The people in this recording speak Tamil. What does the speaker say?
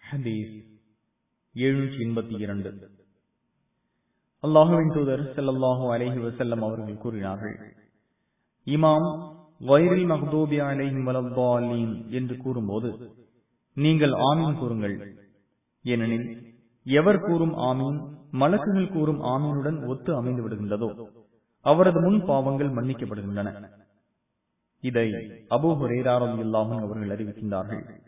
ஹதீஸ் 782. அல்லாஹுவின் தூதர் ஸல்லல்லாஹு அலைஹி வஸல்லம் அவர்கள் கூறினார்கள், இமாம் கைரில் மக்தூபி அலைஹிம் வலத்தாலீன் என்று கூறும்போது நீங்கள் ஆமீன் கூறுங்கள். ஏனெனில் எவர் கூறும் ஆமீன் மலக்குகள் கூறும் ஆமீனுடன் ஒத்து அமைந்து விடுகின்றதோ அவரது முன் பாவங்கள் மன்னிக்கப்படுகின்றன. இதை அபூ ஹுரைரா ரலியல்லாஹு அன்ஹு அவர்கள் அறிவிக்கின்றார்கள்.